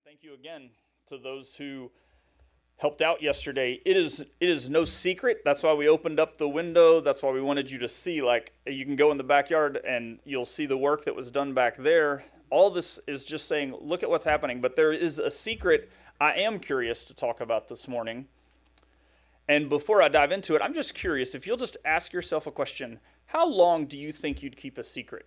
Thank you again to those who helped out yesterday. It is no secret. That's why we opened up the window. That's why we wanted you to see, like, you can go in the backyard and you'll see the work that was done back there. All this is just saying, look at what's happening. But there is a secret I am curious to talk about this morning. And before I dive into it, I'm just curious, if you'll just ask yourself a question, how long do you think you'd keep a secret?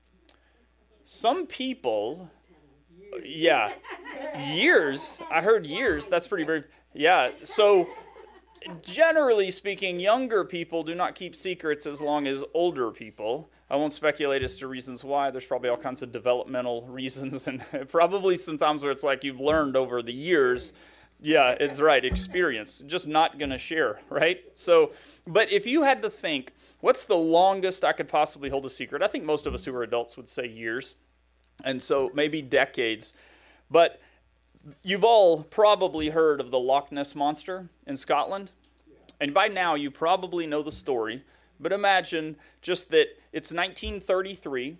Some people, yeah, years. I heard years. That's pretty brave. Yeah, so generally speaking, younger people do not keep secrets as long as older people. I won't speculate as to reasons why. There's probably all kinds of developmental reasons, and probably sometimes where it's like you've learned over the years. Yeah, it's right, experience. Just not going to share, right? So, but if you had to think, what's the longest I could possibly hold a secret? I think most of us who are adults would say years, and so maybe decades. But you've all probably heard of the Loch Ness Monster in Scotland. And by now you probably know the story. But imagine just that it's 1933,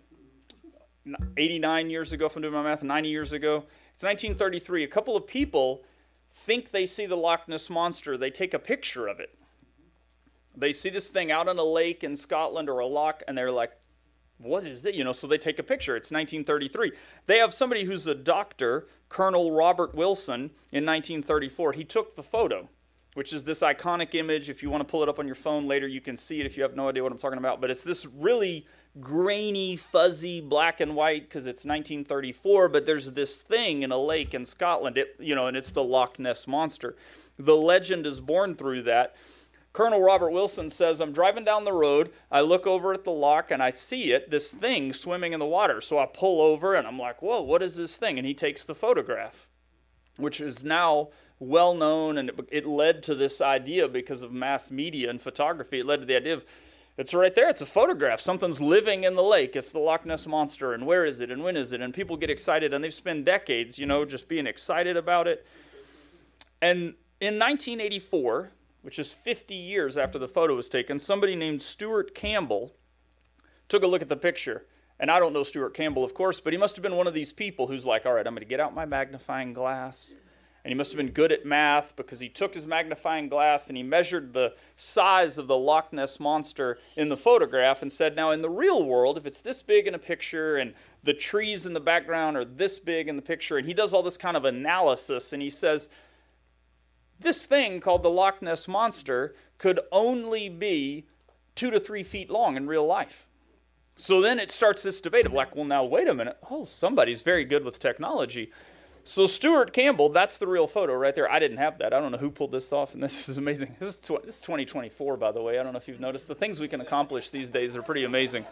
89 years ago, if I'm doing my math, 90 years ago. It's 1933. A couple of people think they see the Loch Ness Monster. They take a picture of it. They see this thing out on a lake in Scotland or a loch, and they're like, what is it? So they take a picture. It's 1933. They have somebody who's a doctor, Colonel Robert Wilson, in 1934. He took the photo, which is this iconic image. If you want to pull it up on your phone later, you can see it if you have no idea what I'm talking about. But it's this really grainy, fuzzy, black and white because it's 1934. But there's this thing in a lake in Scotland, and it's the Loch Ness Monster. The legend is born through that. Colonel Robert Wilson says, I'm driving down the road, I look over at the loch, and I see it, this thing swimming in the water. So I pull over, and I'm like, whoa, what is this thing? And he takes the photograph, which is now well known, and it led to this idea because of mass media and photography. It led to the idea of, it's right there, it's a photograph. Something's living in the lake. It's the Loch Ness Monster, and where is it, and when is it? And people get excited, and they've spent decades, just being excited about it. And in 1984, which is 50 years after the photo was taken, somebody named Stuart Campbell took a look at the picture. And I don't know Stuart Campbell, of course, but he must have been one of these people who's like, all right, I'm going to get out my magnifying glass. And he must have been good at math because he took his magnifying glass and he measured the size of the Loch Ness Monster in the photograph and said, now in the real world, if it's this big in a picture and the trees in the background are this big in the picture, and he does all this kind of analysis, and he says, this thing called the Loch Ness Monster could only be 2 to 3 feet long in real life. So then it starts this debate of like, well, now, wait a minute. Oh, somebody's very good with technology. So Stuart Campbell, that's the real photo right there. I didn't have that. I don't know who pulled this off, and this is amazing. This is 2024, by the way. I don't know if you've noticed. The things we can accomplish these days are pretty amazing.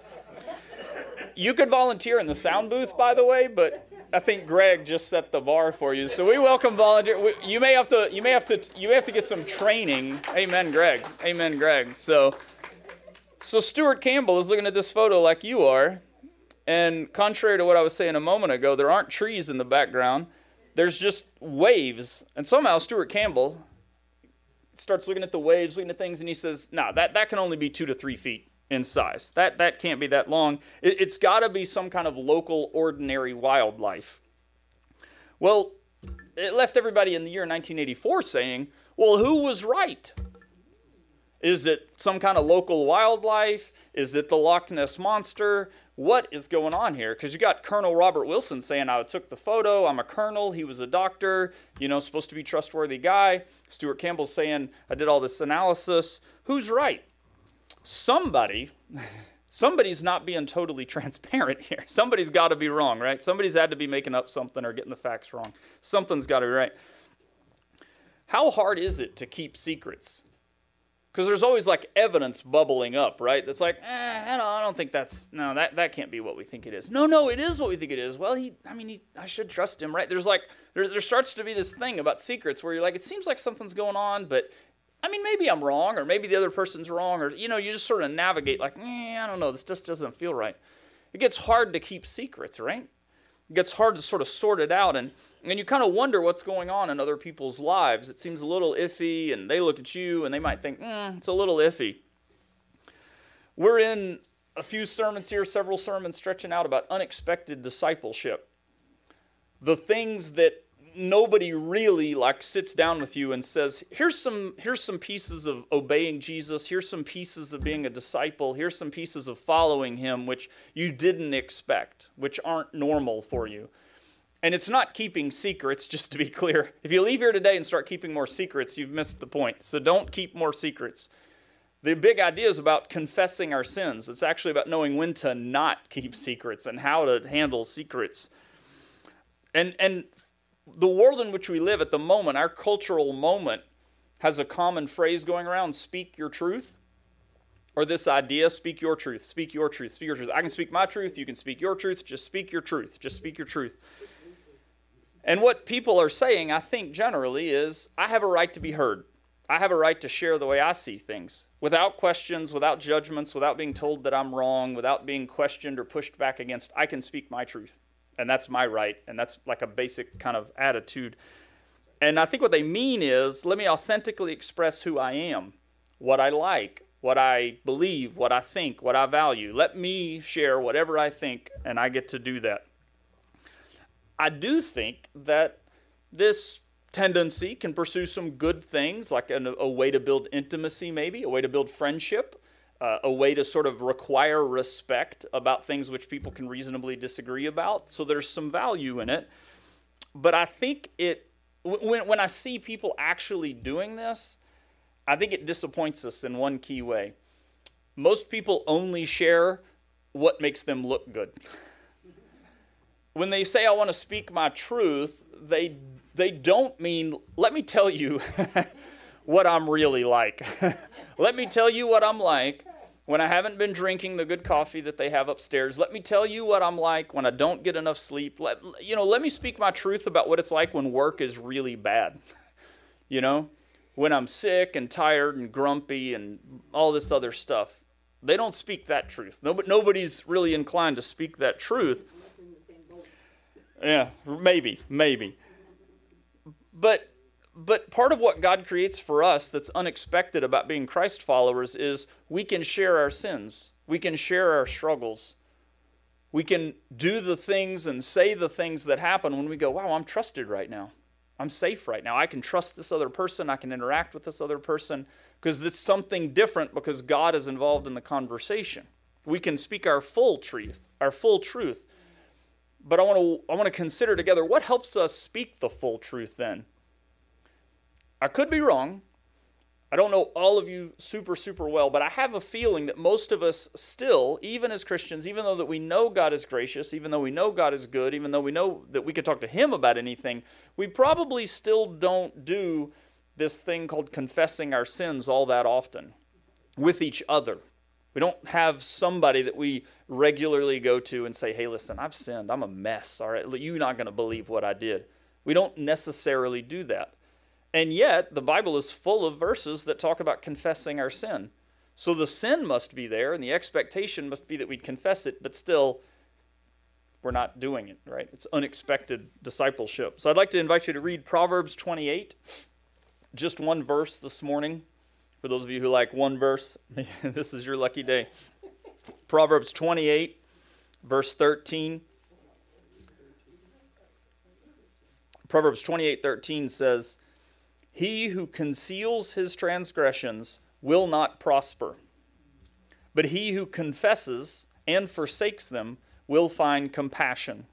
You could volunteer in the sound booth, by the way, but I think Greg just set the bar for you. So we welcome volunteer. You may have to get some training. Amen, Greg. Amen, Greg. So Stuart Campbell is looking at this photo like you are. And contrary to what I was saying a moment ago, there aren't trees in the background. There's just waves. And somehow Stuart Campbell starts looking at the waves, looking at things, and he says, no, that can only be 2 to 3 feet in size. That can't be that long. It's got to be some kind of local, ordinary wildlife. Well, it left everybody in the year 1984 saying, well, who was right? Is it some kind of local wildlife? Is it the Loch Ness Monster? What is going on here? Because you got Colonel Robert Wilson saying, I took the photo, I'm a colonel, he was a doctor, supposed to be a trustworthy guy. Stuart Campbell saying, I did all this analysis. Who's right? Somebody's not being totally transparent here. Somebody's got to be wrong, right? Somebody's had to be making up something or getting the facts wrong. Something's got to be right. How hard is it to keep secrets? Because there's always like evidence bubbling up, right? That's like, I don't think that can't be what we think it is. No, it is what we think it is. Well, I should trust him, right? There starts to be this thing about secrets where you're like, it seems like something's going on, but maybe I'm wrong, or maybe the other person's wrong, or, you just sort of navigate like, I don't know, this just doesn't feel right. It gets hard to keep secrets, right? It gets hard to sort of sort it out, and you kind of wonder what's going on in other people's lives. It seems a little iffy, and they look at you, and they might think, it's a little iffy. We're in a few sermons here, several sermons stretching out about unexpected discipleship. the things that nobody really like sits down with you and says, here's some pieces of obeying Jesus, here's some pieces of being a disciple, here's some pieces of following him which you didn't expect, which aren't normal for you. And it's not keeping secrets, just to be clear. If you leave here today and start keeping more secrets, you've missed the point. So don't keep more secrets. The big idea is about confessing our sins. It's actually about knowing when to not keep secrets and how to handle secrets. And the world in which we live at the moment, our cultural moment, has a common phrase going around, speak your truth. Or this idea, speak your truth, speak your truth, speak your truth. I can speak my truth, you can speak your truth, just speak your truth, just speak your truth. And what people are saying, I think generally, is I have a right to be heard. I have a right to share the way I see things, without questions, without judgments, without being told that I'm wrong, without being questioned or pushed back against. I can speak my truth. And that's my right, and that's like a basic kind of attitude. And I think what they mean is, let me authentically express who I am, what I like, what I believe, what I think, what I value. Let me share whatever I think, and I get to do that. I do think that this tendency can pursue some good things, like a way to build intimacy maybe, a way to build friendship, a way to sort of require respect about things which people can reasonably disagree about. So there's some value in it. But I think when I see people actually doing this, I think it disappoints us in one key way. Most people only share what makes them look good. When they say, I want to speak my truth, they don't mean, let me tell you what I'm really like. Let me tell you what I'm like when I haven't been drinking the good coffee that they have upstairs. Let me tell you what I'm like when I don't get enough sleep. Let me speak my truth about what it's like when work is really bad. When I'm sick and tired and grumpy and all this other stuff. They don't speak that truth. Nobody's really inclined to speak that truth. Yeah, maybe. But part of what God creates for us that's unexpected about being Christ followers is we can share our sins. We can share our struggles. We can do the things and say the things that happen when we go, wow, I'm trusted right now. I'm safe right now. I can trust this other person. I can interact with this other person because it's something different because God is involved in the conversation. We can speak our full truth. But I want to consider together what helps us speak the full truth then. I could be wrong. I don't know all of you super, super well, but I have a feeling that most of us still, even as Christians, even though that we know God is gracious, even though we know God is good, even though we know that we could talk to him about anything, we probably still don't do this thing called confessing our sins all that often with each other. We don't have somebody that we regularly go to and say, hey, listen, I've sinned. I'm a mess. All right, you're not going to believe what I did. We don't necessarily do that. And yet, the Bible is full of verses that talk about confessing our sin. So the sin must be there, and the expectation must be that we'd confess it, but still, we're not doing it, right? It's unexpected discipleship. So I'd like to invite you to read Proverbs 28, just one verse this morning. For those of you who like one verse, this is your lucky day. Proverbs 28, verse 13. Proverbs 28:13 says, he who conceals his transgressions will not prosper, but he who confesses and forsakes them will find compassion.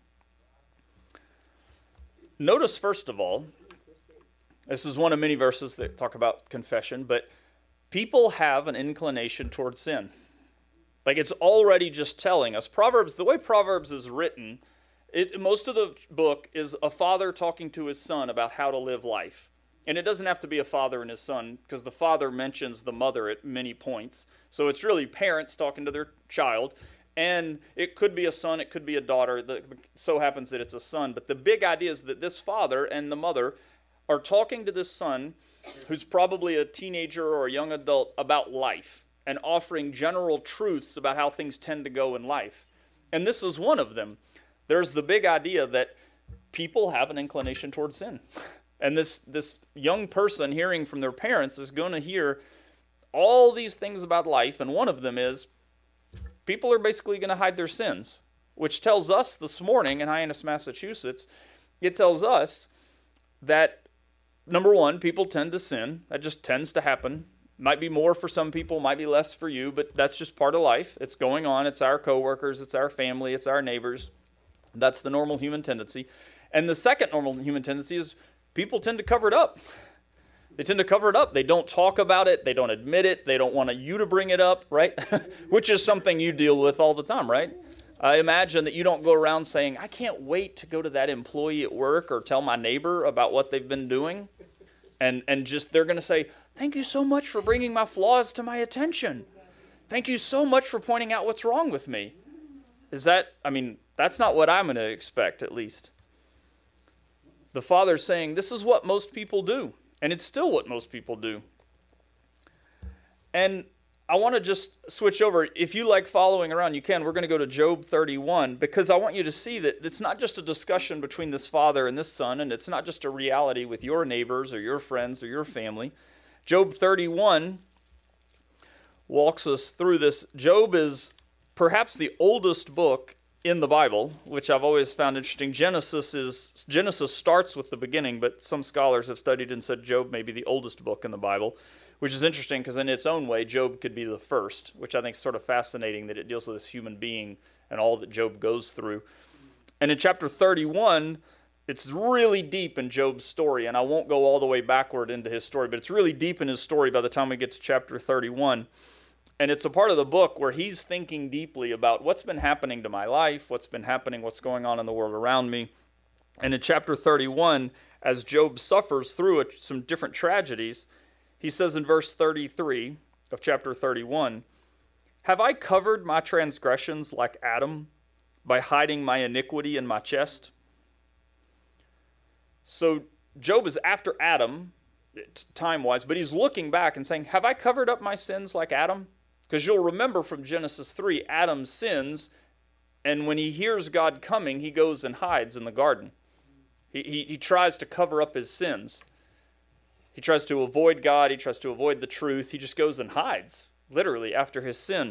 Notice, first of all, this is one of many verses that talk about confession, but people have an inclination toward sin. Like it's already just telling us. Proverbs, the way Proverbs is written, most of the book is a father talking to his son about how to live life. And it doesn't have to be a father and his son, because the father mentions the mother at many points. So it's really parents talking to their child. And it could be a son, it could be a daughter. It so happens that it's a son. But the big idea is that this father and the mother are talking to this son, who's probably a teenager or a young adult, about life and offering general truths about how things tend to go in life. And this is one of them. There's the big idea that people have an inclination toward sin. And this young person hearing from their parents is going to hear all these things about life, and one of them is people are basically going to hide their sins, which tells us this morning in Hyannis, Massachusetts, it tells us that, number one, people tend to sin. That just tends to happen. Might be more for some people, might be less for you, but that's just part of life. It's going on. It's our coworkers, it's our family, it's our neighbors. That's the normal human tendency. And the second normal human tendency is people tend to cover it up. They tend to cover it up. They don't talk about it. They don't admit it. They don't want you to bring it up, right? Which is something you deal with all the time, right? I imagine that you don't go around saying, I can't wait to go to that employee at work or tell my neighbor about what they've been doing. And just they're going to say, thank you so much for bringing my flaws to my attention. Thank you so much for pointing out what's wrong with me. That's not what I'm going to expect, at least. The Father's saying, this is what most people do. And it's still what most people do. And I want to just switch over. If you like following around, you can. We're going to go to Job 31, because I want you to see that it's not just a discussion between this father and this son, and it's not just a reality with your neighbors or your friends or your family. Job 31 walks us through this. Job is perhaps the oldest book in the Bible, which I've always found interesting. Genesis starts with the beginning, but some scholars have studied and said Job may be the oldest book in the Bible, which is interesting because in its own way, Job could be the first, which I think is sort of fascinating that it deals with this human being and all that Job goes through. And in chapter 31, it's really deep in Job's story, and I won't go all the way backward into his story, but it's really deep in his story by the time we get to chapter 31. And it's a part of the book where he's thinking deeply about what's been happening to my life, what's going on in the world around me. And in chapter 31, as Job suffers through some different tragedies, he says in verse 33 of chapter 31, have I covered my transgressions like Adam by hiding my iniquity in my chest? So Job is after Adam, time-wise, but he's looking back and saying, have I covered up my sins like Adam? Because you'll remember from Genesis 3, Adam sins, and when he hears God coming, he goes and hides in the garden. He tries to cover up his sins. He tries to avoid God. He tries to avoid the truth. He just goes and hides, literally, after his sin.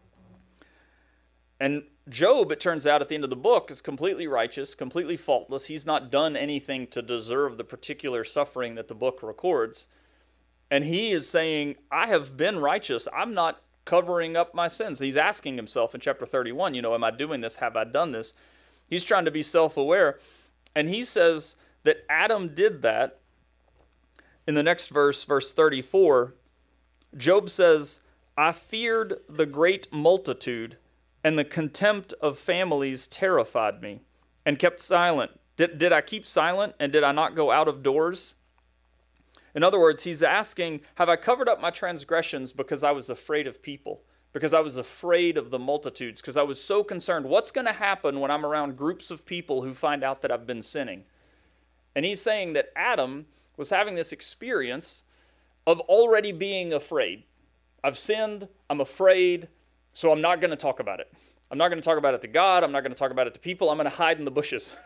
And Job, it turns out, at the end of the book, is completely righteous, completely faultless. He's not done anything to deserve the particular suffering that the book records. And he is saying, I have been righteous. I'm not covering up my sins. He's asking himself in chapter 31, am I doing this? Have I done this? He's trying to be self-aware. And he says that Adam did that. In the next verse, verse 34, Job says, I feared the great multitude, and the contempt of families terrified me, and kept silent. Did I keep silent, and did I not go out of doors? In other words, he's asking, have I covered up my transgressions because I was afraid of people, because I was afraid of the multitudes, because I was so concerned, what's going to happen when I'm around groups of people who find out that I've been sinning? And he's saying that Adam was having this experience of already being afraid. I've sinned, I'm afraid, so I'm not going to talk about it. I'm not going to talk about it to God, I'm not going to talk about it to people, I'm going to hide in the bushes,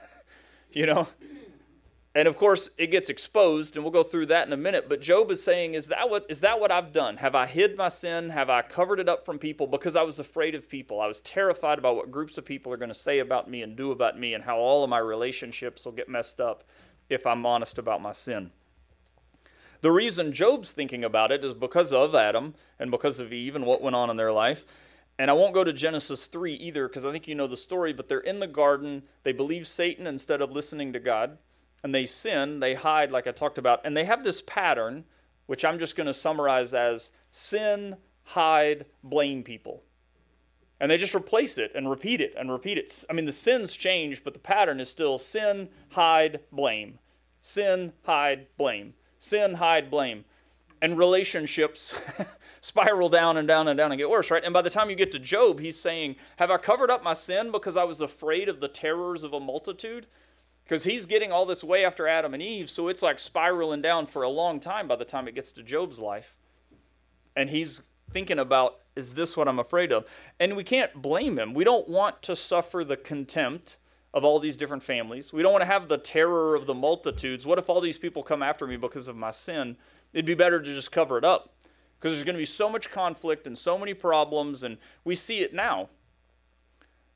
And of course, it gets exposed, and we'll go through that in a minute. But Job is saying, is that what I've done? Have I hid my sin? Have I covered it up from people because I was afraid of people? I was terrified about what groups of people are going to say about me and do about me and how all of my relationships will get messed up if I'm honest about my sin. The reason Job's thinking about it is because of Adam and because of Eve and what went on in their life. And I won't go to Genesis 3 either because I think you know the story, but they're in the garden. They believe Satan instead of listening to God. And they sin, they hide like I talked about, and they have this pattern, which I'm just going to summarize as sin, hide, blame people. And they just replace it and repeat it and repeat it. I mean, the sins change, but the pattern is still sin, hide, blame. Sin, hide, blame. Sin, hide, blame. And relationships spiral down and down and down and get worse, right? And by the time you get to Job, he's saying, have I covered up my sin because I was afraid of the terrors of a multitude? Because he's getting all this way after Adam and Eve, so it's like spiraling down for a long time by the time it gets to Job's life. And he's thinking about, is this what I'm afraid of? And we can't blame him. We don't want to suffer the contempt of all these different families. We don't want to have the terror of the multitudes. What if all these people come after me because of my sin? It'd be better to just cover it up. Because there's going to be so much conflict and so many problems, and we see it now.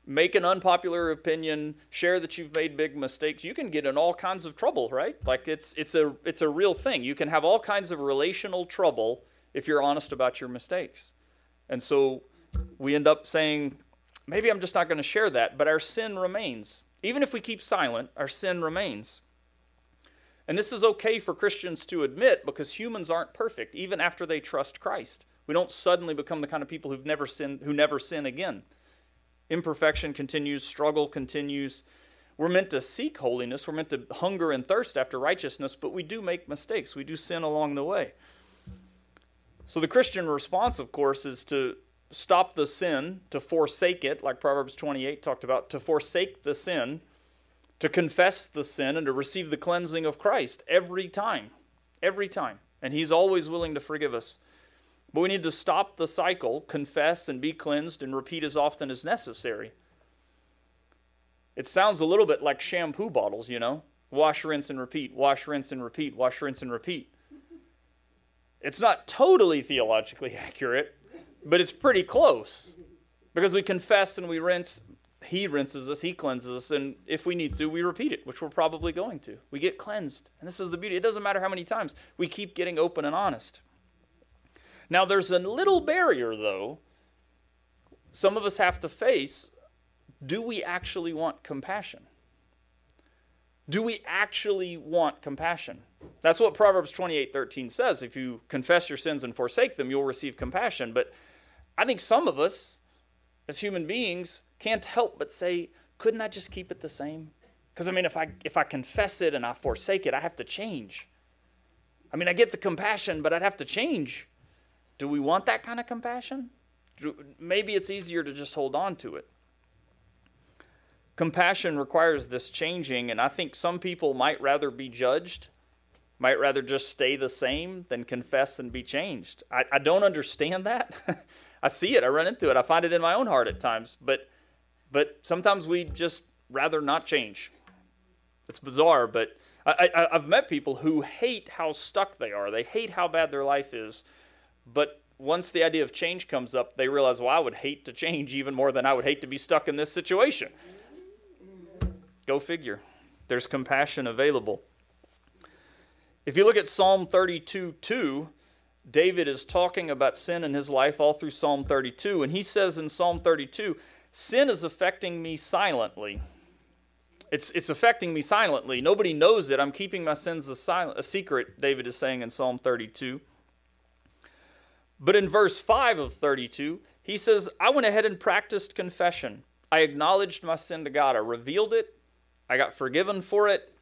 make an unpopular opinion, share that you've made big mistakes, you can get in all kinds of trouble, right? Like it's a real thing. You can have all kinds of relational trouble if you're honest about your mistakes. And so we end up saying, maybe I'm just not going to share that, but our sin remains. Even if we keep silent, our sin remains. And this is okay for Christians to admit because humans aren't perfect, even after they trust Christ. We don't suddenly become the kind of people who never sin again. Imperfection continues, struggle continues. We're meant to seek holiness, we're meant to hunger and thirst after righteousness, but we do make mistakes. We do sin along the way. So the Christian response, of course, is to stop the sin, to forsake it, like Proverbs 28 talked about, to forsake the sin, to confess the sin, and to receive the cleansing of Christ every time. Every time. And he's always willing to forgive us. But we need to stop the cycle, confess and be cleansed, and repeat as often as necessary. It sounds a little bit like shampoo bottles, you know? Wash, rinse, and repeat. Wash, rinse, and repeat. Wash, rinse, and repeat. It's not totally theologically accurate, but it's pretty close. Because we confess and we rinse. He rinses us, he cleanses us, and if we need to, we repeat it, which we're probably going to. We get cleansed. And this is the beauty. It doesn't matter how many times. We keep getting open and honest. Now, there's a little barrier, though, some of us have to face. Do we actually want compassion? Do we actually want compassion? That's what Proverbs 28:13 says. If you confess your sins and forsake them, you'll receive compassion. But I think some of us, as human beings, can't help but say, couldn't I just keep it the same? Because, I mean, if I confess it and I forsake it, I have to change. I mean, I get the compassion, but I'd have to change. Do we want that kind of compassion? Maybe it's easier to just hold on to it. Compassion requires this changing, and I think some people might rather be judged, might rather just stay the same than confess and be changed. I don't understand that. I see it. I run into it. I find it in my own heart at times. But sometimes we just rather not change. It's bizarre, but I've met people who hate how stuck they are. They hate how bad their life is. But once the idea of change comes up, they realize, well, I would hate to change even more than I would hate to be stuck in this situation. Go figure. There's compassion available. If you look at Psalm 32:2, David is talking about sin in his life all through Psalm 32. And he says in Psalm 32, sin is affecting me silently. It's affecting me silently. Nobody knows it. I'm keeping my sins a secret, David is saying in Psalm 32. But in verse 5 of 32, he says, I went ahead and practiced confession. I acknowledged my sin to God. I revealed it. I got forgiven for it.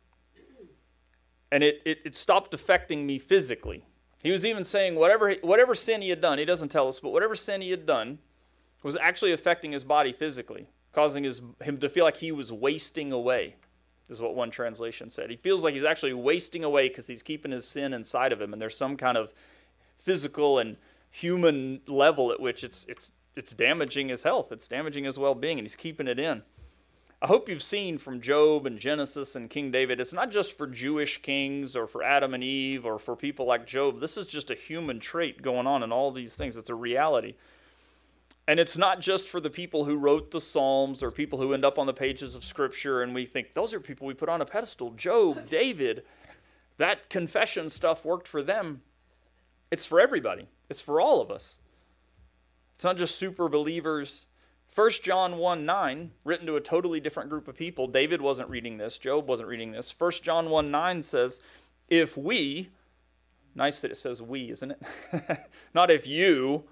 And it stopped affecting me physically. He was even saying whatever sin he had done, he doesn't tell us, but whatever sin he had done was actually affecting his body physically, causing him to feel like he was wasting away, is what one translation said. He feels like he's actually wasting away because he's keeping his sin inside of him, and there's some kind of physical and human level at which it's damaging his health, it's damaging his well-being, and he's keeping it in. I hope you've seen from Job and Genesis and King David, it's not just for Jewish kings or for Adam and Eve or for people like Job. This is just a human trait going on in all these things. It's a reality. And it's not just for the people who wrote the Psalms or people who end up on the pages of Scripture and we think, those are people we put on a pedestal. Job, David, that confession stuff worked for them. It's for everybody. It's for all of us. It's not just super believers. 1 John 1:9, written to a totally different group of people. David wasn't reading this. Job wasn't reading this. 1 John 1:9 says, if we, nice that it says we, isn't it? Not if you,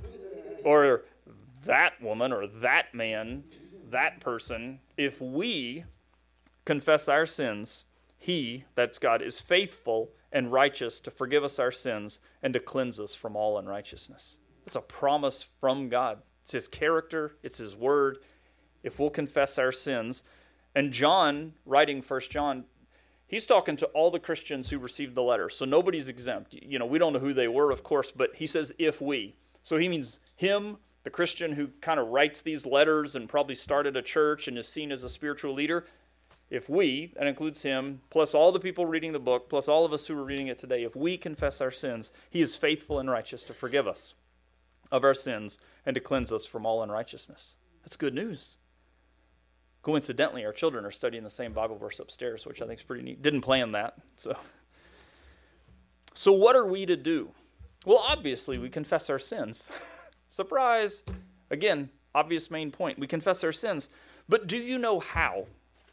or that woman, or that man, that person. If we confess our sins, he, that's God, is faithful and righteous to forgive us our sins and to cleanse us from all unrighteousness. It's a promise from God. It's his character. It's his word. If we'll confess our sins. And John, writing 1 John, he's talking to all the Christians who received the letter. So nobody's exempt. You know, we don't know who they were, of course, but he says, if we. So he means him, the Christian who kind of writes these letters and probably started a church and is seen as a spiritual leader. If we, that includes him, plus all the people reading the book, plus all of us who are reading it today, if we confess our sins, he is faithful and righteous to forgive us of our sins and to cleanse us from all unrighteousness. That's good news. Coincidentally, our children are studying the same Bible verse upstairs, which I think is pretty neat. Didn't plan that. So what are we to do? Well, obviously, we confess our sins. Surprise! Again, obvious main point. We confess our sins. But do you know how?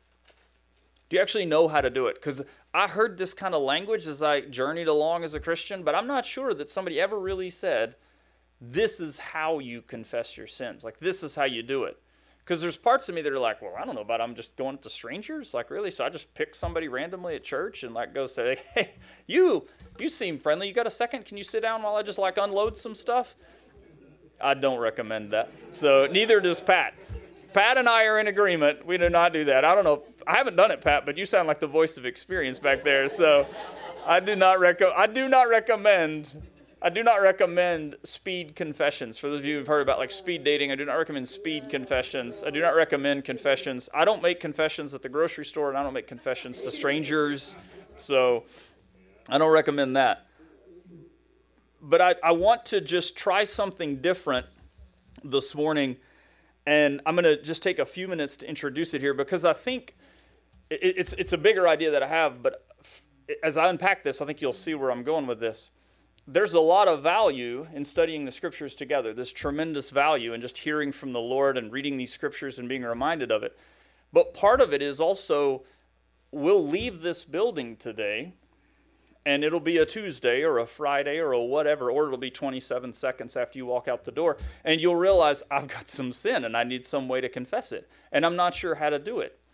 Do you actually know how to do it? Because I heard this kind of language as I journeyed along as a Christian, but I'm not sure that somebody ever really said, this is how you confess your sins. Like, this is how you do it. Because there's parts of me that are like, well, I don't know about I'm just going up to strangers. Like, really? So I just pick somebody randomly at church and like go say, hey, you seem friendly. You got a second? Can you sit down while I just like unload some stuff? I don't recommend that. So neither does Pat. Pat and I are in agreement. We do not do that. I don't know. I haven't done it, Pat, but you sound like the voice of experience back there. So I do not recommend speed confessions. For those of you who've heard about like speed dating, I do not recommend speed confessions. I do not recommend confessions. I don't make confessions at the grocery store, and I don't make confessions to strangers. So I don't recommend that. But I want to just try something different this morning, and I'm going to just take a few minutes to introduce it here because I think it's a bigger idea that I have, but as I unpack this, I think you'll see where I'm going with this. There's a lot of value in studying the Scriptures together. There's tremendous value in just hearing from the Lord and reading these Scriptures and being reminded of it. But part of it is also, we'll leave this building today, and it'll be a Tuesday or a Friday or a whatever, or it'll be 27 seconds after you walk out the door, and you'll realize, I've got some sin, and I need some way to confess it, and I'm not sure how to do it.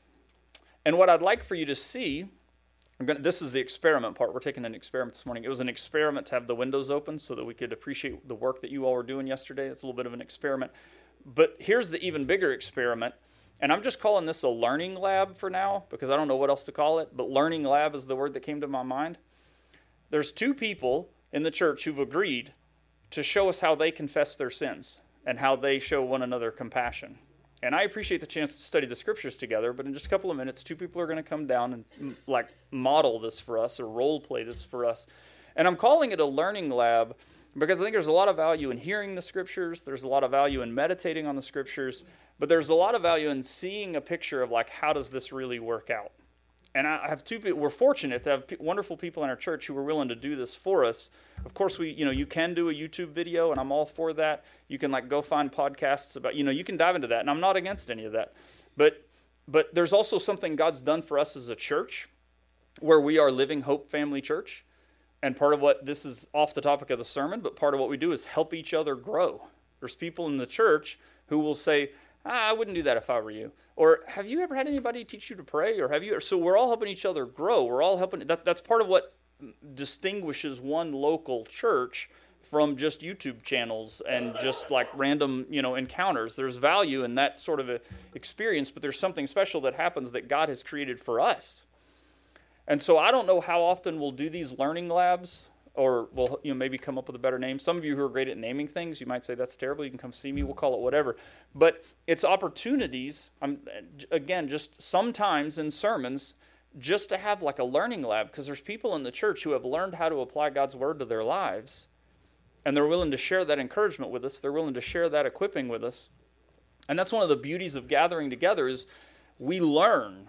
And what I'd like for you to see, this is the experiment part. We're taking an experiment this morning. It was an experiment to have the windows open so that we could appreciate the work that you all were doing yesterday. It's a little bit of an experiment. But here's the even bigger experiment. And I'm just calling this a learning lab for now because I don't know what else to call it. But learning lab is the word that came to my mind. There's two people in the church who've agreed to show us how they confess their sins and how they show one another compassion. And I appreciate the chance to study the Scriptures together, but in just a couple of minutes, two people are going to come down and like model this for us or role play this for us. And I'm calling it a learning lab because I think there's a lot of value in hearing the Scriptures. There's a lot of value in meditating on the Scriptures, but there's a lot of value in seeing a picture of like, how does this really work out? And I have two people. We're fortunate to have wonderful people in our church who are willing to do this for us. Of course, you can do a YouTube video, and I'm all for that. You can like go find podcasts about, you can dive into that, and I'm not against any of that. But there's also something God's done for us as a church, where we are Living Hope Family Church. And part of what, this is off the topic of the sermon, but part of what we do is help each other grow. There's people in the church who will say, I wouldn't do that if I were you. Or have you ever had anybody teach you to pray? Or have you? So we're all helping each other grow. We're all helping. That's part of what distinguishes one local church from just YouTube channels and just like random, encounters. There's value in that sort of a experience, but there's something special that happens that God has created for us. And so I don't know how often we'll do these learning labs, or we'll maybe come up with a better name. Some of you who are great at naming things, you might say, that's terrible, you can come see me, we'll call it whatever. But it's opportunities, again, just sometimes in sermons, just to have like a learning lab, because there's people in the church who have learned how to apply God's word to their lives, and they're willing to share that encouragement with us, they're willing to share that equipping with us. And that's one of the beauties of gathering together is we learn,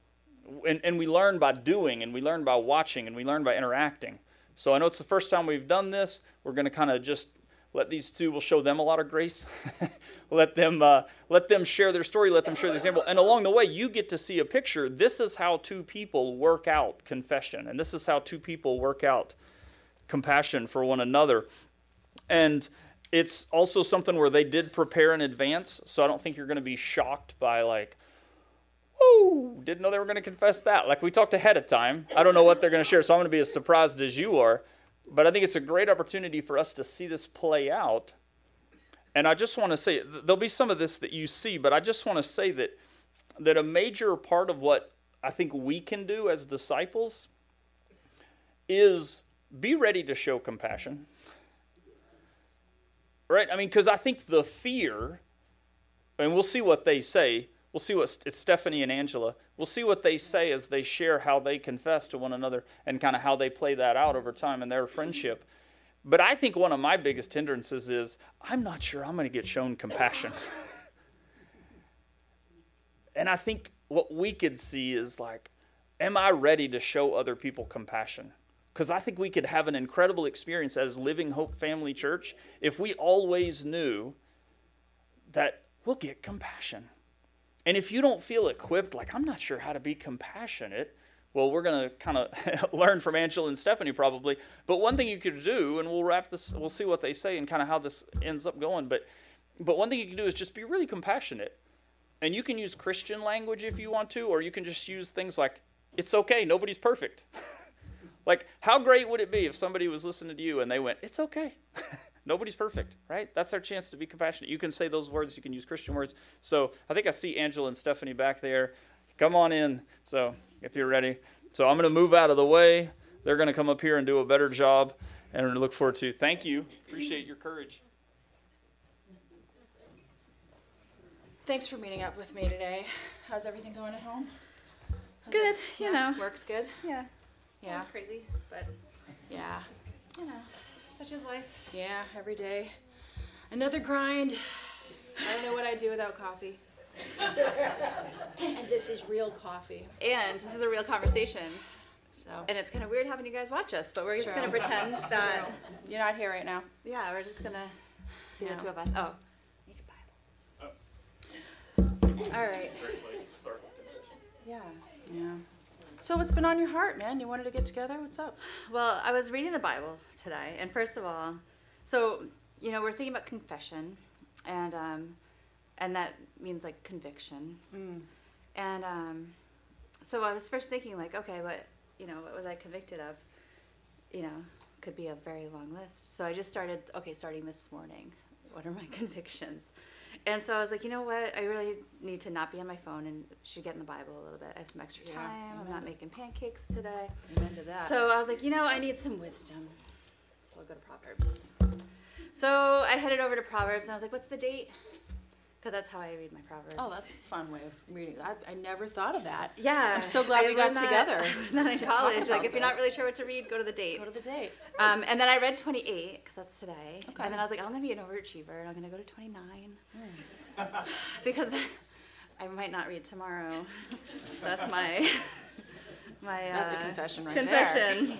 and we learn by doing, and we learn by watching, and we learn by interacting. So I know it's the first time we've done this. We're going to kind of just let these two, we'll show them a lot of grace. let them share their story, let them share the example. And along the way, you get to see a picture. This is how two people work out confession. And this is how two people work out compassion for one another. And it's also something where they did prepare in advance. So I don't think you're going to be shocked by like, woo, didn't know they were going to confess that. Like we talked ahead of time. I don't know what they're going to share, so I'm going to be as surprised as you are. But I think it's a great opportunity for us to see this play out. And I just want to say, there'll be some of this that you see, but I just want to say that a major part of what I think we can do as disciples is be ready to show compassion. Right? I mean, because I think the fear, and we'll see what they say. We'll see it's Stephanie and Angela. We'll see what they say as they share how they confess to one another and kind of how they play that out over time in their friendship. But I think one of my biggest hindrances is I'm not sure I'm going to get shown compassion. And I think what we could see is like, am I ready to show other people compassion? Because I think we could have an incredible experience as Living Hope Family Church if we always knew that we'll get compassion. And if you don't feel equipped, like, I'm not sure how to be compassionate, well, we're going to kind of learn from Angela and Stephanie probably. But one thing you could do, and we'll see what they say and kind of how this ends up going. But one thing you can do is just be really compassionate. And you can use Christian language if you want to, or you can just use things like, it's okay, nobody's perfect. Like, how great would it be if somebody was listening to you and they went, it's okay. Nobody's perfect, right? That's our chance to be compassionate. You can say those words. You can use Christian words. So I think I see Angela and Stephanie back there. Come on in. So if you're ready. So I'm going to move out of the way. They're going to come up here and do a better job. And we look forward to. Thank you. Appreciate your courage. Thanks for meeting up with me today. How's everything going at home? Good, you know. Work's good? Yeah. Yeah. It's crazy, but Yeah. you know, such is life. Yeah, every day. Another grind. I don't know what I'd do without coffee. And this is real coffee. And this is a real conversation. So And it's kind of weird having you guys watch us, but we're It's just going to true. pretend that, You're not here right now. yeah, we're just going to be the No. two of us. Oh, need a Bible. All right. Great place to start with confession. Yeah. Yeah. So what's been on your heart, man? You wanted to get together? What's up? Well, I was reading the Bible today, and first of all, so, you know, we're thinking about confession, and that means, like, conviction. And so I was first thinking, like, okay, what was I convicted of? You know, could be a very long list. So I just starting this morning, what are my convictions? And so I was like, you know what? I really need to not be on my phone and should get in the Bible a little bit. I have some extra Yeah. time. I'm not making pancakes today. Amen to that. So I was like, I need some wisdom. So I'll go to Proverbs. So I headed over to Proverbs and I was like, what's the date? Because that's how I read my Proverbs. Oh, that's a fun way of reading. I never thought of that. Yeah. I'm so glad we got learned that- together I learned that in to talk college. Like, about if you're not this. really sure what to read, go to the date. Go to the date. And then I read 28, because that's today. Okay. And then I was like, I'm going to be an overachiever, and I'm going to go to 29. Because I might not read tomorrow. That's my That's a confession right confession.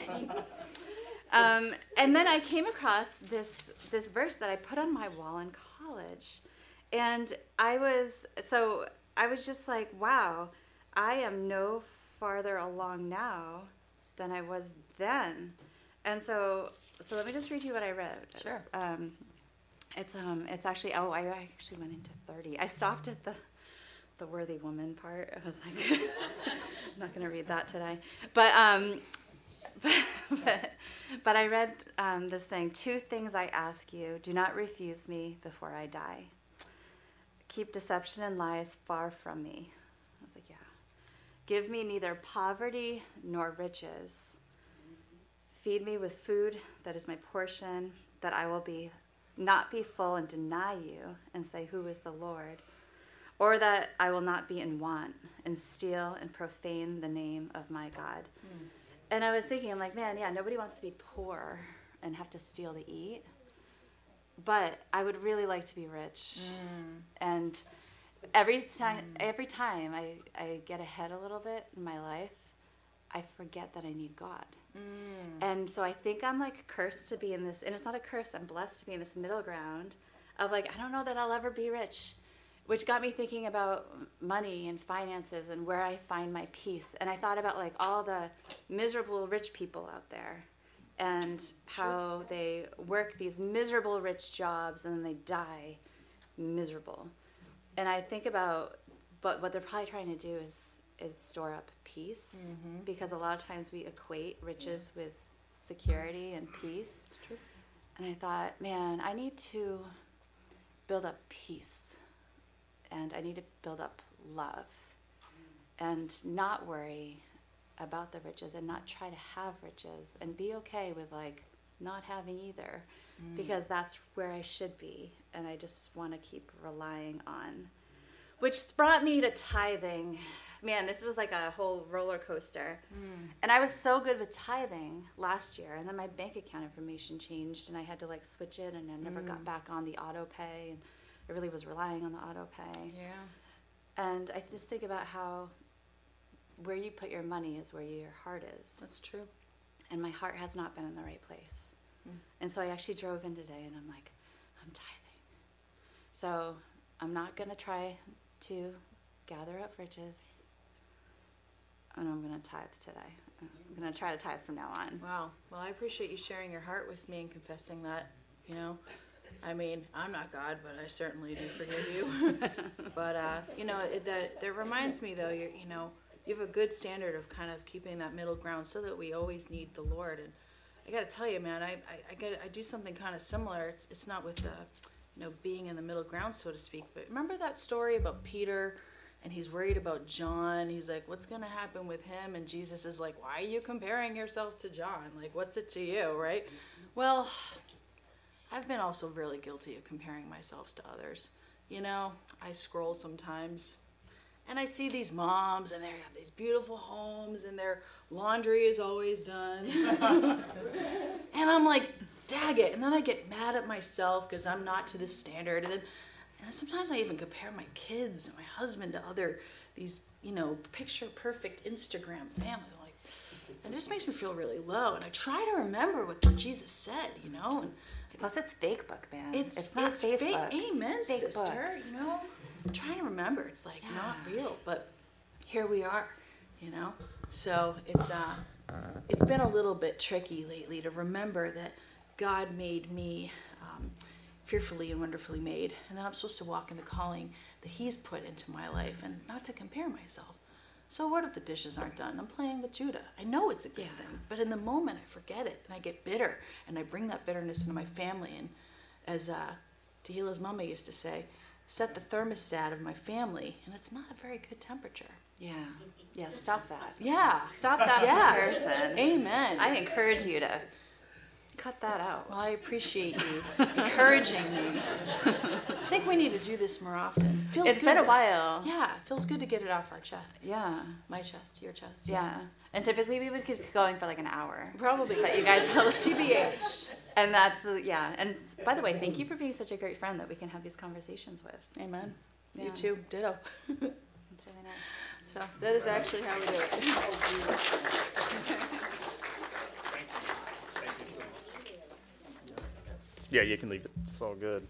And then I came across this verse that I put on my wall in college. And I was just like, wow, I am no farther along now than I was then. And so let me just read you what I read. Sure. It's actually, I actually went into 30. I stopped at the worthy woman part. I was like, I'm not going to read that today. But I read this thing, 2 things I ask you, do not refuse me before I die. Keep deception and lies far from me. I was like, yeah. Give me neither poverty nor riches. Feed me with food that is my portion, that I will not be full and deny you and say, who is the Lord? Or that I will not be in want and steal and profane the name of my God. And I was thinking, I'm like, man, yeah, nobody wants to be poor and have to steal to eat. But I would really like to be rich. And every time I get ahead a little bit in my life, I forget that I need God. And so I think I'm like cursed to be in this, and it's not a curse, I'm blessed to be in this middle ground of like, I don't know that I'll ever be rich, which got me thinking about money and finances and where I find my peace. And I thought about like all the miserable rich people out there and how they work these miserable rich jobs and then they die miserable. And I think about, but what they're probably trying to do is store up peace, because a lot of times we equate riches with security and peace. It's true. And I thought, man, I need to build up peace, and I need to build up love, and not worry about the riches, and not try to have riches, and be okay with like not having either, because that's where I should be, and I just want to keep relying on. Which brought me to tithing. Man, this was like a whole roller coaster. And I was so good with tithing last year, and then my bank account information changed, and I had to like switch it, and I never got back on the auto pay, and I really was relying on the auto pay. Yeah. And I just think about how where you put your money is where your heart is. That's true. And my heart has not been in the right place. And so I actually drove in today and I'm like, I'm tithing. So I'm not going to try to gather up riches. And I'm going to tithe today. I'm going to try to tithe from now on. Wow. Well, I appreciate you sharing your heart with me and confessing that, you know. I mean, I'm not God, but I certainly do forgive you. But, you know, that reminds me, though, you know, you have a good standard of kind of keeping that middle ground so that we always need the Lord. And I got to tell you, man, I do something kind of similar. It's not with, you know, being in the middle ground, so to speak. But remember that story about Peter? And he's worried about John. He's like, what's going to happen with him? And Jesus is like, why are you comparing yourself to John? Like, what's it to you, right? Well, I've been also really guilty of comparing myself to others. You know, I scroll sometimes, and I see these moms, and they have these beautiful homes, and their laundry is always done. And I'm like, dag it. And then I get mad at myself because I'm not to this standard. And sometimes I even compare my kids and my husband to these, you know, picture perfect Instagram families. Like, it just makes me feel really low. And I try to remember what Jesus said, you know. And plus, it's Facebook, man. It's not Facebook. Fake. Amen, it's Facebook. Sister. You know, I'm trying to remember. It's like not real, but here we are, you know. So it's been a little bit tricky lately to remember that God made me fearfully and wonderfully made, and that I'm supposed to walk in the calling that He's put into my life, and not to compare myself. So what if the dishes aren't done? I'm playing with Judah. I know it's a good thing, but in the moment I forget it, and I get bitter, and I bring that bitterness into my family. And as Tehila's mama used to say, set the thermostat of my family, and it's not a very good temperature. Yeah, stop that. Yeah. Stop that comparison. Amen. I encourage you to cut that out. Well, I appreciate you encouraging me. I think we need to do this more often. It's been a while. Yeah, it feels good to get it off our chest. Yeah. My chest, your chest. Yeah. And typically we would keep going for like an hour. Probably. But you guys will TBH. And that's, yeah. And by the way, thank you for being such a great friend that we can have these conversations with. Amen. Yeah. You too. Ditto. It's really nice. So that is actually how we do it. Yeah, you can leave it. It's all good.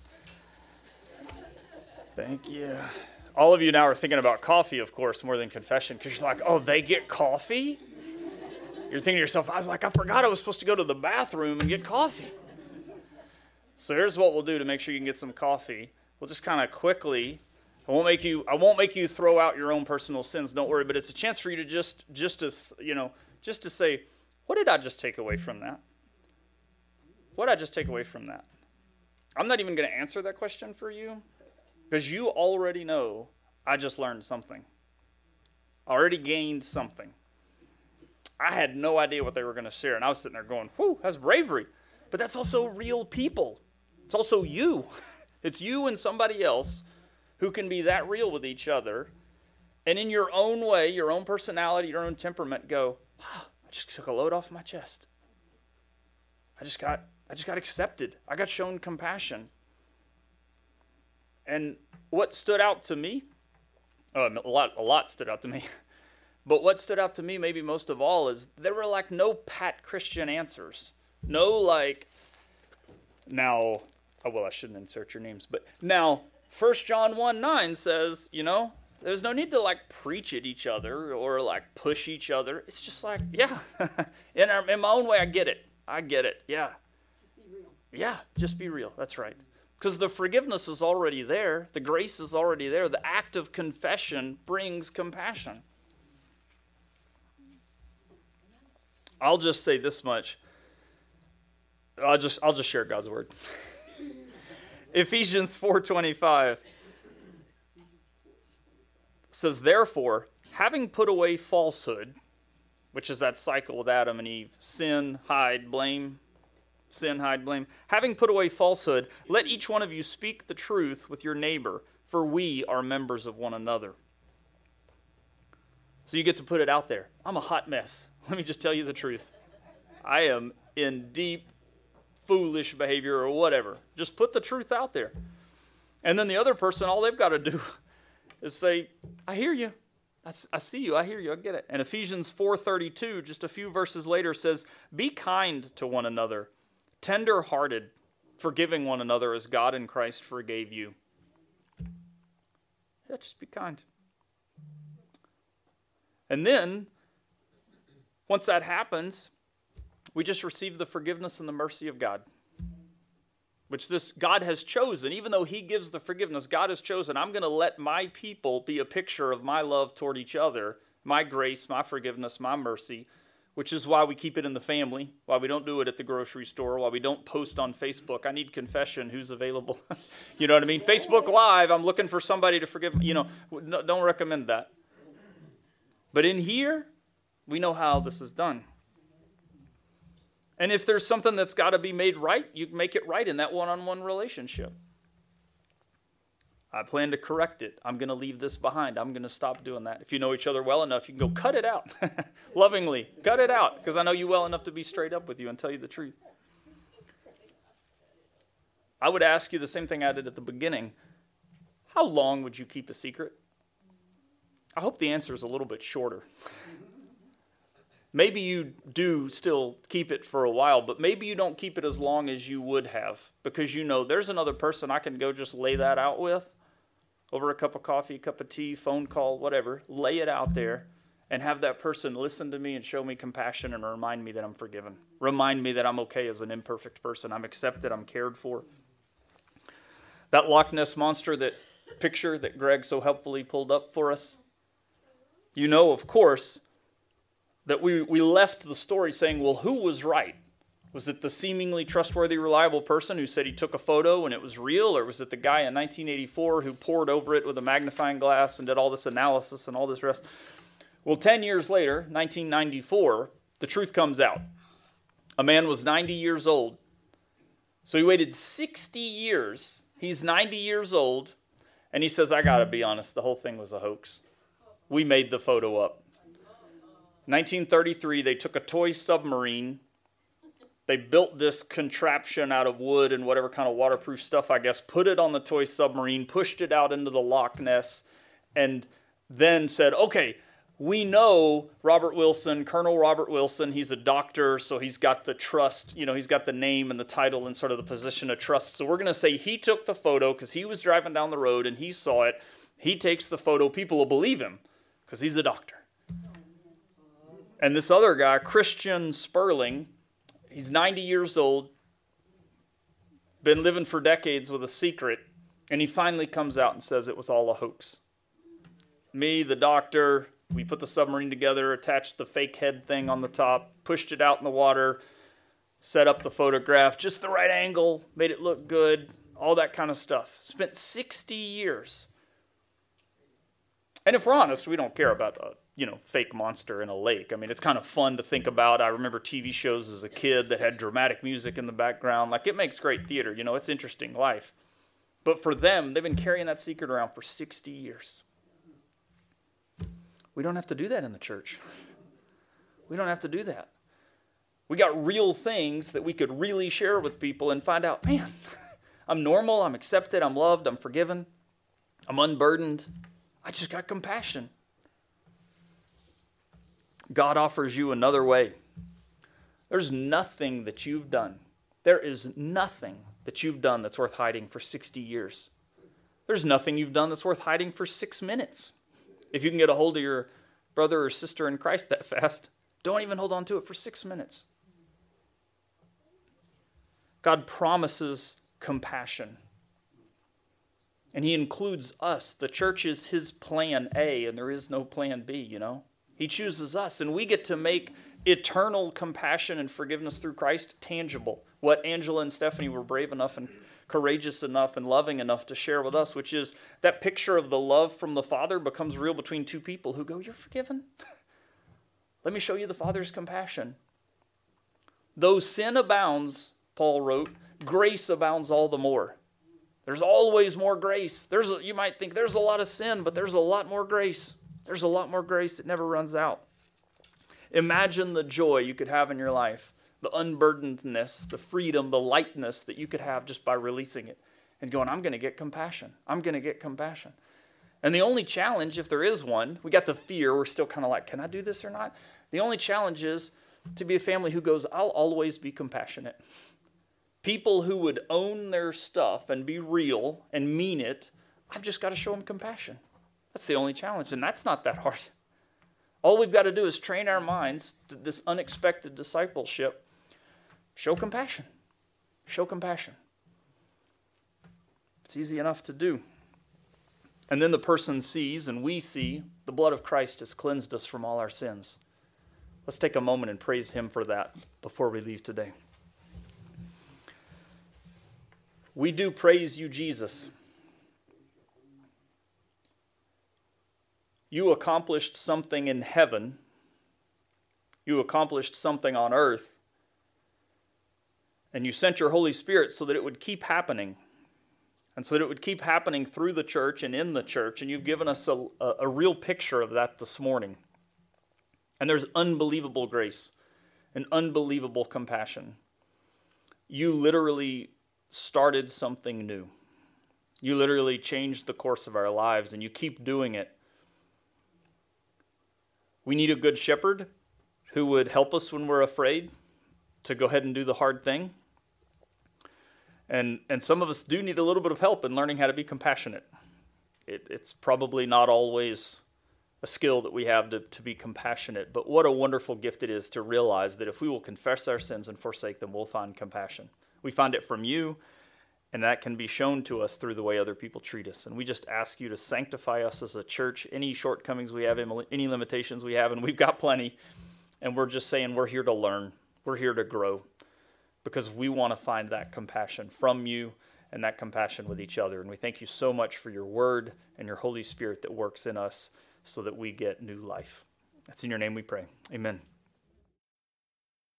Thank you. All of you now are thinking about coffee, of course, more than confession, because you're like, oh, they get coffee? You're thinking to yourself, I was like, I forgot I was supposed to go to the bathroom and get coffee. So here's what we'll do to make sure you can get some coffee. We'll just kind of quickly, I won't make you throw out your own personal sins, don't worry, but it's a chance for you to just to say, what did I just take away from that? What did I just take away from that? I'm not even going to answer that question for you, because you already know I just learned something. I already gained something. I had no idea what they were going to share, and I was sitting there going, whew, that's bravery. But that's also real people. It's also you. It's you and somebody else who can be that real with each other, and in your own way, your own personality, your own temperament, go, oh, I just took a load off my chest. I just got accepted. I got shown compassion. And what stood out to me, a lot stood out to me, but what stood out to me maybe most of all is there were like no pat Christian answers. No like, now, I shouldn't insert your names, but now 1 John 1:9 says, there's no need to like preach at each other or like push each other. It's just like, yeah, in my own way, I get it. Yeah. Yeah, just be real. That's right. Because the forgiveness is already there. The grace is already there. The act of confession brings compassion. I'll just say this much. I'll just share God's word. Ephesians 4:25 says, therefore, having put away falsehood, which is that cycle with Adam and Eve, sin, hide, blame. Sin, hide, blame. Having put away falsehood, let each one of you speak the truth with your neighbor, for we are members of one another. So you get to put it out there. I'm a hot mess. Let me just tell you the truth. I am in deep, foolish behavior or whatever. Just put the truth out there. And then the other person, all they've got to do is say, I hear you. I see you. I hear you. I get it. And Ephesians 4:32, just a few verses later, says, be kind to one another, tender-hearted, forgiving one another as God in Christ forgave you. Yeah, just be kind. And then, once that happens, we just receive the forgiveness and the mercy of God, which this God has chosen. Even though he gives the forgiveness, God has chosen, I'm going to let my people be a picture of my love toward each other, my grace, my forgiveness, my mercy, which is why we keep it in the family, why we don't do it at the grocery store, why we don't post on Facebook. I need confession. Who's available? You know what I mean? Facebook Live, I'm looking for somebody to forgive me. You know, don't recommend that. But in here, we know how this is done. And if there's something that's got to be made right, you make it right in that one-on-one relationship. I plan to correct it. I'm going to leave this behind. I'm going to stop doing that. If you know each other well enough, you can go cut it out. Lovingly, cut it out, because I know you well enough to be straight up with you and tell you the truth. I would ask you the same thing I did at the beginning. How long would you keep a secret? I hope the answer is a little bit shorter. Maybe you do still keep it for a while, but maybe you don't keep it as long as you would have, because you know there's another person I can go just lay that out with over a cup of coffee, a cup of tea, phone call, whatever. Lay it out there and have that person listen to me and show me compassion and remind me that I'm forgiven. Remind me that I'm okay as an imperfect person. I'm accepted. I'm cared for. That Loch Ness Monster, that picture that Greg so helpfully pulled up for us, you know, of course, that we left the story saying, well, who was right? Was it the seemingly trustworthy, reliable person who said he took a photo and it was real? Or was it the guy in 1984 who pored over it with a magnifying glass and did all this analysis and all this rest? Well, 10 years later, 1994, the truth comes out. A man was 90 years old. So he waited 60 years. He's 90 years old. And he says, I got to be honest, the whole thing was a hoax. We made the photo up. 1933, they took a toy submarine. They built this contraption out of wood and whatever kind of waterproof stuff, I guess, put it on the toy submarine, pushed it out into the Loch Ness, and then said, okay, we know Robert Wilson, Colonel Robert Wilson, he's a doctor, so he's got the trust, you know, he's got the name and the title and sort of the position of trust. So we're going to say he took the photo because he was driving down the road and he saw it. He takes the photo. People will believe him because he's a doctor. And this other guy, Christian Sperling, he's 90 years old, been living for decades with a secret, and he finally comes out and says it was all a hoax. Me, the doctor, we put the submarine together, attached the fake head thing on the top, pushed it out in the water, set up the photograph, just the right angle, made it look good, all that kind of stuff. Spent 60 years. And if we're honest, we don't care about fake monster in a lake. I mean, it's kind of fun to think about. I remember TV shows as a kid that had dramatic music in the background. Like, it makes great theater. You know, it's interesting life. But for them, they've been carrying that secret around for 60 years. We don't have to do that in the church. We don't have to do that. We got real things that we could really share with people and find out, man, I'm normal, I'm accepted, I'm loved, I'm forgiven, I'm unburdened. I just got compassion. God offers you another way. There's nothing that you've done. There is nothing that you've done that's worth hiding for 60 years. There's nothing you've done that's worth hiding for 6 minutes. If you can get a hold of your brother or sister in Christ that fast, don't even hold on to it for 6 minutes. God promises compassion. And he includes us. The church is his plan A, and there is no plan B, you know. He chooses us, and we get to make eternal compassion and forgiveness through Christ tangible. What Angela and Stephanie were brave enough and courageous enough and loving enough to share with us, which is that picture of the love from the Father becomes real between two people who go, you're forgiven? Let me show you the Father's compassion. Though sin abounds, Paul wrote, grace abounds all the more. There's always more grace. You might think there's a lot of sin, but there's a lot more grace. There's a lot more grace. It never runs out. Imagine the joy you could have in your life, the unburdenedness, the freedom, the lightness that you could have just by releasing it and going, I'm going to get compassion. I'm going to get compassion. And the only challenge, if there is one, we got the fear, we're still kind of like, can I do this or not? The only challenge is to be a family who goes, I'll always be compassionate. People who would own their stuff and be real and mean it, I've just got to show them compassion. That's the only challenge, and that's not that hard. All we've got to do is train our minds to this unexpected discipleship. Show compassion. Show compassion. It's easy enough to do. And then the person sees, and we see, the blood of Christ has cleansed us from all our sins. Let's take a moment and praise him for that before we leave today. We do praise you, Jesus. You accomplished something in heaven. You accomplished something on earth. And you sent your Holy Spirit so that it would keep happening. And so that it would keep happening through the church and in the church. And you've given us a real picture of that this morning. And there's unbelievable grace and unbelievable compassion. You literally started something new. You literally changed the course of our lives, and you keep doing it. We need a good shepherd who would help us when we're afraid to go ahead and do the hard thing. And some of us do need a little bit of help in learning how to be compassionate. It's probably not always a skill that we have to be compassionate, but what a wonderful gift it is to realize that if we will confess our sins and forsake them, we'll find compassion. We find it from you, and that can be shown to us through the way other people treat us. And we just ask you to sanctify us as a church, any shortcomings we have, any limitations we have, and we've got plenty. And we're just saying we're here to learn. We're here to grow because we want to find that compassion from you and that compassion with each other. And we thank you so much for your word and your Holy Spirit that works in us so that we get new life. That's in your name we pray. Amen.